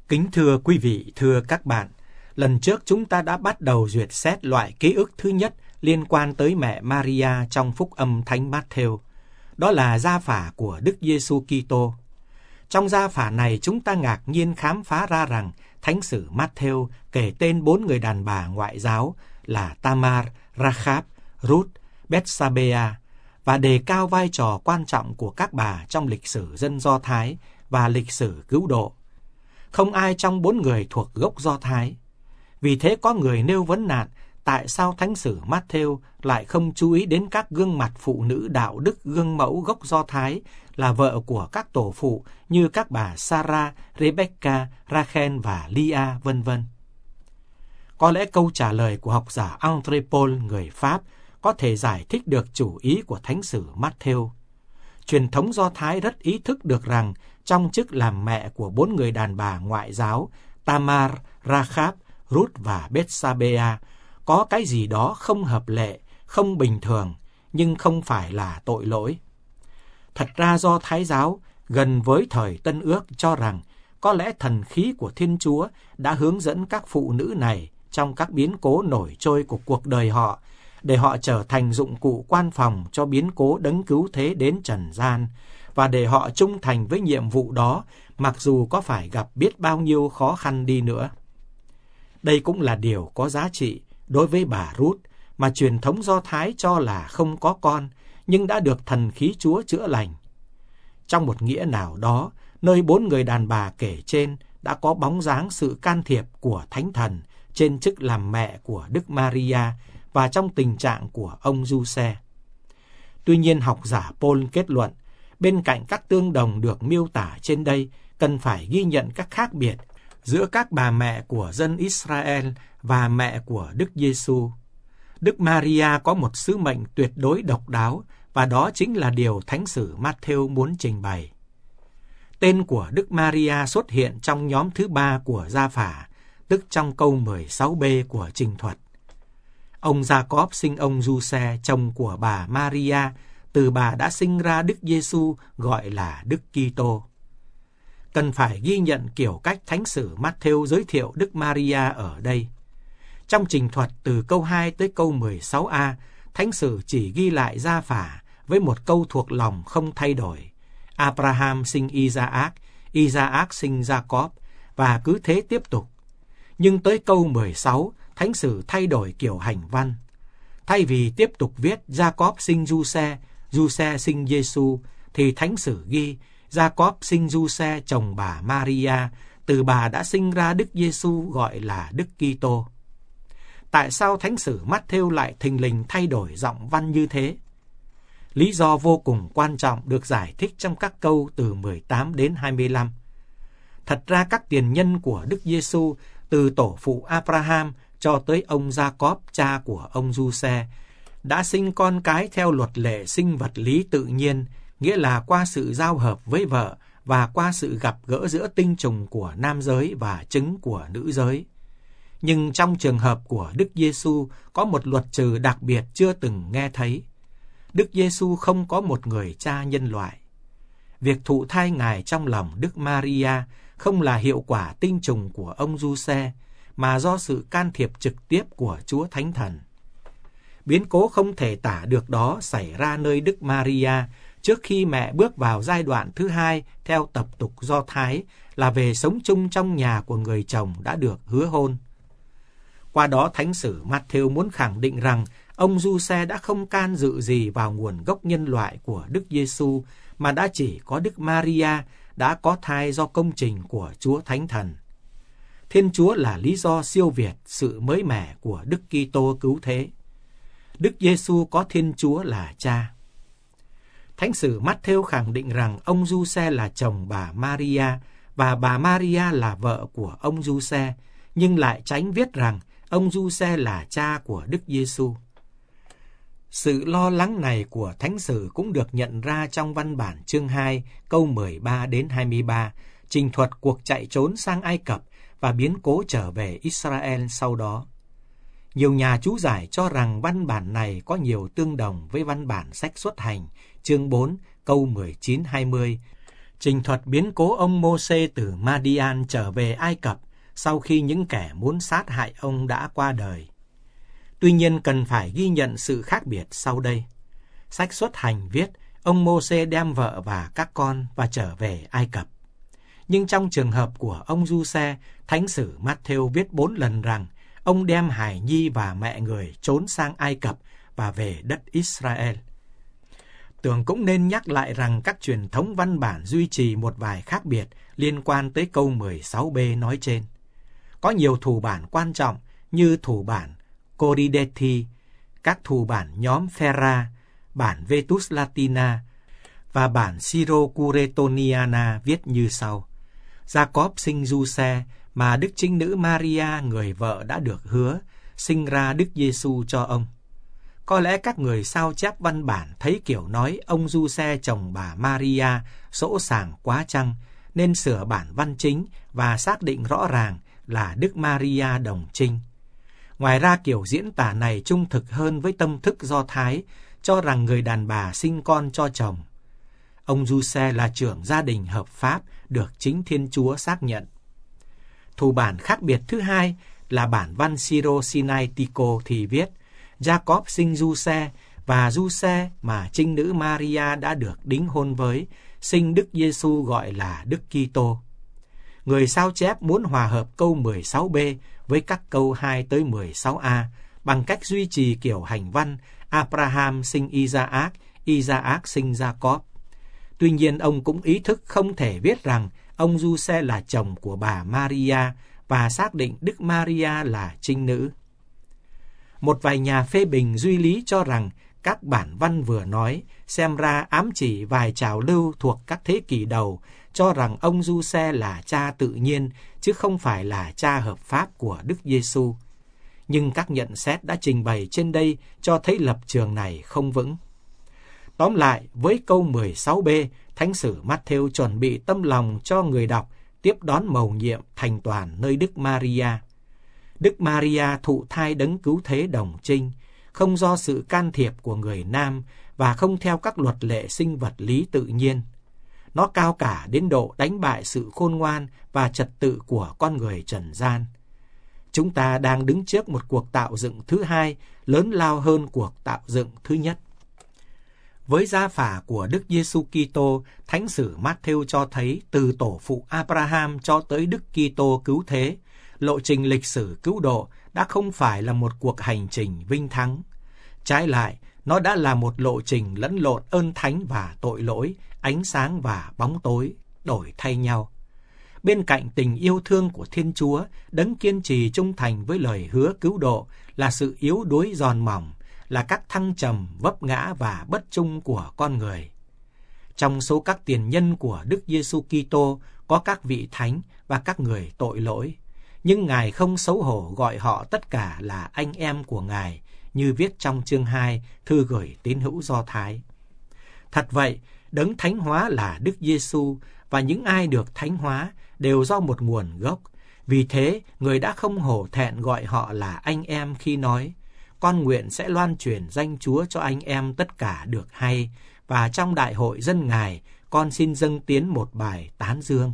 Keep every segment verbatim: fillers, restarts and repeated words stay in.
Kính thưa quý vị, thưa các bạn, lần trước chúng ta đã bắt đầu duyệt xét loại ký ức thứ nhất liên quan tới mẹ Maria trong phúc âm Thánh Mát-thêu. Đó là gia phả của Đức Giêsu Kitô. Trong gia phả này chúng ta ngạc nhiên khám phá ra rằng Thánh sử Mát-thêu kể tên bốn người đàn bà ngoại giáo là Tamar, Rachab, Ruth, Bethsabea và đề cao vai trò quan trọng của các bà trong lịch sử dân Do Thái và lịch sử cứu độ. Không ai trong bốn người thuộc gốc Do Thái. Vì thế có người nêu vấn nạn tại sao Thánh sử Mát-thêu lại không chú ý đến các gương mặt phụ nữ đạo đức gương mẫu gốc Do Thái là vợ của các tổ phụ như các bà Sarah, Rebecca, Rachel và Leah, vân vân. Có lẽ câu trả lời của học giả André Paul người Pháp có thể giải thích được chủ ý của Thánh sử Mát-thêu. Truyền thống Do Thái rất ý thức được rằng trong chức làm mẹ của bốn người đàn bà ngoại giáo Tamar, Rachab, Ruth và Bethsabea có cái gì đó không hợp lệ, không bình thường, nhưng không phải là tội lỗi. Thật ra Do Thái giáo gần với thời Tân Ước cho rằng có lẽ thần khí của Thiên Chúa đã hướng dẫn các phụ nữ này trong các biến cố nổi trôi của cuộc đời họ, để họ trở thành dụng cụ quan phòng cho biến cố đấng cứu thế đến trần gian, và để họ trung thành với nhiệm vụ đó mặc dù có phải gặp biết bao nhiêu khó khăn đi nữa. Đây cũng là điều có giá trị đối với bà Ruth mà truyền thống Do Thái cho là không có con, nhưng đã được thần khí Chúa chữa lành. Trong một nghĩa nào đó, nơi bốn người đàn bà kể trên đã có bóng dáng sự can thiệp của Thánh Thần trên chức làm mẹ của Đức Maria và trong tình trạng của ông Giuse. Tuy nhiên, học giả Paul kết luận, bên cạnh các tương đồng được miêu tả trên đây, cần phải ghi nhận các khác biệt giữa các bà mẹ của dân Israel và mẹ của Đức Giêsu. Đức Maria có một sứ mệnh tuyệt đối độc đáo, và đó chính là điều Thánh sử Mát-thêu muốn trình bày. Tên của Đức Maria xuất hiện trong nhóm thứ ba của gia phả, tức trong câu mười sáu b của trình thuật. Ông Gia-cốp sinh ông Giuse, chồng của bà Maria, từ bà đã sinh ra Đức Giêsu, gọi là Đức Kitô. Cần phải ghi nhận kiểu cách Thánh sử Mát-thêu giới thiệu Đức Maria ở đây. Trong trình thuật từ câu hai tới câu mười sáu a, Thánh sử chỉ ghi lại gia phả với một câu thuộc lòng không thay đổi. Abraham sinh Isaac, Isaac sinh Gia-cốp, và cứ thế tiếp tục. Nhưng tới câu mười sáu, Thánh sử thay đổi kiểu hành văn. Thay vì tiếp tục viết Gia-cốp sinh Giuse, Giuse sinh Giêsu, thì Thánh sử ghi Gia-cốp sinh Giuse chồng bà Maria, từ bà đã sinh ra Đức Giêsu, gọi là Đức Kitô. Tại sao Thánh sử Mát-thêu lại thình lình thay đổi giọng văn như thế? Lý do vô cùng quan trọng được giải thích trong các câu từ mười tám đến hai mươi lăm. Thật ra các tiền nhân của Đức Giêsu, từ tổ phụ Abraham cho tới ông Gia-cốp, cha của ông Giuse, đã sinh con cái theo luật lệ sinh vật lý tự nhiên, nghĩa là qua sự giao hợp với vợ và qua sự gặp gỡ giữa tinh trùng của nam giới và trứng của nữ giới. Nhưng trong trường hợp của Đức Giêsu có một luật trừ đặc biệt chưa từng nghe thấy. Đức Giêsu không có một người cha nhân loại. Việc thụ thai Ngài trong lòng Đức Maria không là hiệu quả tinh trùng của ông Giuse, mà do sự can thiệp trực tiếp của Chúa Thánh Thần. Biến cố không thể tả được đó xảy ra nơi Đức Maria trước khi mẹ bước vào giai đoạn thứ hai theo tập tục Do Thái là về sống chung trong nhà của người chồng đã được hứa hôn. Qua đó Thánh sử Mát-thêu muốn khẳng định rằng ông Giuse đã không can dự gì vào nguồn gốc nhân loại của Đức Giêsu, mà đã chỉ có Đức Maria đã có thai do công trình của Chúa Thánh Thần. Thiên Chúa là lý do siêu việt sự mới mẻ của Đức Kitô cứu thế. Đức Giêsu có Thiên Chúa là Cha. Thánh sử Mát-thêu khẳng định rằng ông Giuse là chồng bà Maria và bà Maria là vợ của ông Giuse, nhưng lại tránh viết rằng ông Giuse là cha của Đức Giêsu. Sự lo lắng này của Thánh sử cũng được nhận ra trong văn bản chương hai, câu mười ba đến hai mươi ba, trình thuật cuộc chạy trốn sang Ai Cập và biến cố trở về Israel sau đó. Nhiều nhà chú giải cho rằng văn bản này có nhiều tương đồng với văn bản sách Xuất Hành, chương bốn, câu mười chín hai mươi, trình thuật biến cố ông Mô-sê từ Ma-đi-an trở về Ai Cập sau khi những kẻ muốn sát hại ông đã qua đời. Tuy nhiên cần phải ghi nhận sự khác biệt sau đây. Sách Xuất Hành viết ông Mô-sê đem vợ và các con và trở về Ai Cập. Nhưng trong trường hợp của ông Giuse, Thánh sử Mát-thêu viết bốn lần rằng ông đem hài nhi và mẹ người trốn sang Ai Cập và về đất Israel. Tưởng cũng nên nhắc lại rằng các truyền thống văn bản duy trì một vài khác biệt liên quan tới câu mười sáu b nói trên. Có nhiều thủ bản quan trọng như thủ bản Coridethi, các thủ bản nhóm Ferra, bản Vetus Latina và bản Syro-Curetoniana viết như sau. Jacob sinh Giuse mà Đức Trinh Nữ Maria, người vợ đã được hứa, sinh ra Đức Giêsu cho ông. Có lẽ các người sao chép văn bản thấy kiểu nói ông Giuse chồng bà Maria sỗ sàng quá chăng, nên sửa bản văn chính và xác định rõ ràng là Đức Maria đồng trinh. Ngoài ra kiểu diễn tả này trung thực hơn với tâm thức Do Thái, cho rằng người đàn bà sinh con cho chồng. Ông Giuse là trưởng gia đình hợp pháp, được chính Thiên Chúa xác nhận. Thủ bản khác biệt thứ hai là bản văn Syro-Sinaitico thì viết Jacob sinh Giuse và Giuse mà trinh nữ Maria đã được đính hôn với, sinh Đức Giêsu gọi là Đức Kitô. Người sao chép muốn hòa hợp câu mười sáu b với các câu hai tới mười sáu a bằng cách duy trì kiểu hành văn Abraham sinh Isaac, Isaac sinh Jacob. Tuy nhiên ông cũng ý thức không thể viết rằng ông Giuse là chồng của bà Maria và xác định Đức Maria là trinh nữ. Một vài nhà phê bình duy lý cho rằng các bản văn vừa nói xem ra ám chỉ vài trào lưu thuộc các thế kỷ đầu, cho rằng ông Giuse là cha tự nhiên chứ không phải là cha hợp pháp của Đức Giêsu. Nhưng các nhận xét đã trình bày trên đây cho thấy lập trường này không vững. Tóm lại, với câu mười sáu b, Thánh sử Mát-thêu chuẩn bị tâm lòng cho người đọc tiếp đón mầu nhiệm thành toàn nơi Đức Maria. Đức Maria thụ thai đấng cứu thế đồng trinh, không do sự can thiệp của người nam và không theo các luật lệ sinh vật lý tự nhiên. Nó cao cả đến độ đánh bại sự khôn ngoan và trật tự của con người trần gian. Chúng ta đang đứng trước một cuộc tạo dựng thứ hai lớn lao hơn cuộc tạo dựng thứ nhất. Với gia phả của Đức Giêsu Kitô, Thánh sử Mát-thêu cho thấy từ tổ phụ Abraham cho tới Đức Kitô cứu thế, lộ trình lịch sử cứu độ đã không phải là một cuộc hành trình vinh thắng. Trái lại, nó đã là một lộ trình lẫn lộn ơn thánh và tội lỗi, ánh sáng và bóng tối, đổi thay nhau. Bên cạnh tình yêu thương của Thiên Chúa, đấng kiên trì trung thành với lời hứa cứu độ là sự yếu đuối giòn mỏng, là các thăng trầm, vấp ngã và bất trung của con người. Trong số các tiền nhân của Đức Giêsu Kitô có các vị thánh và các người tội lỗi, nhưng Ngài không xấu hổ gọi họ tất cả là anh em của Ngài, như viết trong chương hai thư gửi tín hữu Do Thái. Thật vậy, đấng thánh hóa là Đức Giêsu và những ai được thánh hóa đều do một nguồn gốc. Vì thế, người đã không hổ thẹn gọi họ là anh em khi nói: con nguyện sẽ loan truyền danh Chúa cho anh em tất cả được hay, và trong đại hội dân Ngài, con xin dâng tiến một bài tán dương.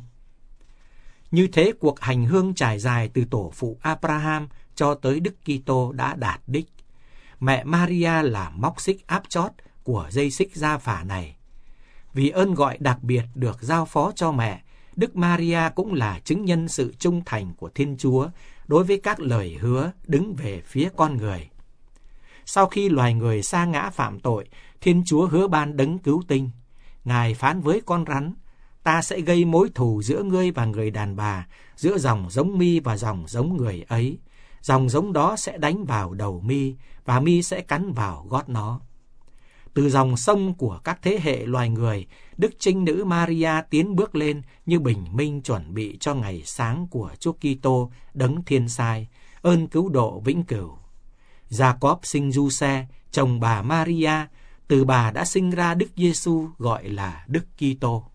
Như thế, cuộc hành hương trải dài từ tổ phụ Abraham cho tới Đức Kitô đã đạt đích. Mẹ Maria là móc xích áp chót của dây xích gia phả này. Vì ơn gọi đặc biệt được giao phó cho mẹ, Đức Maria cũng là chứng nhân sự trung thành của Thiên Chúa đối với các lời hứa đứng về phía con người. Sau khi loài người sa ngã phạm tội, Thiên Chúa hứa ban đấng cứu tinh. Ngài phán với con rắn: ta sẽ gây mối thù giữa ngươi và người đàn bà, giữa dòng giống mi và dòng giống người ấy. Dòng giống đó sẽ đánh vào đầu mi, và mi sẽ cắn vào gót nó. Từ dòng sông của các thế hệ loài người, Đức Trinh Nữ Maria tiến bước lên như bình minh chuẩn bị cho ngày sáng của Chúa Kitô đấng thiên sai, ơn cứu độ vĩnh cửu. Jacob sinh Giuse, chồng bà Maria, từ bà đã sinh ra Đức Giêsu gọi là Đức Kitô.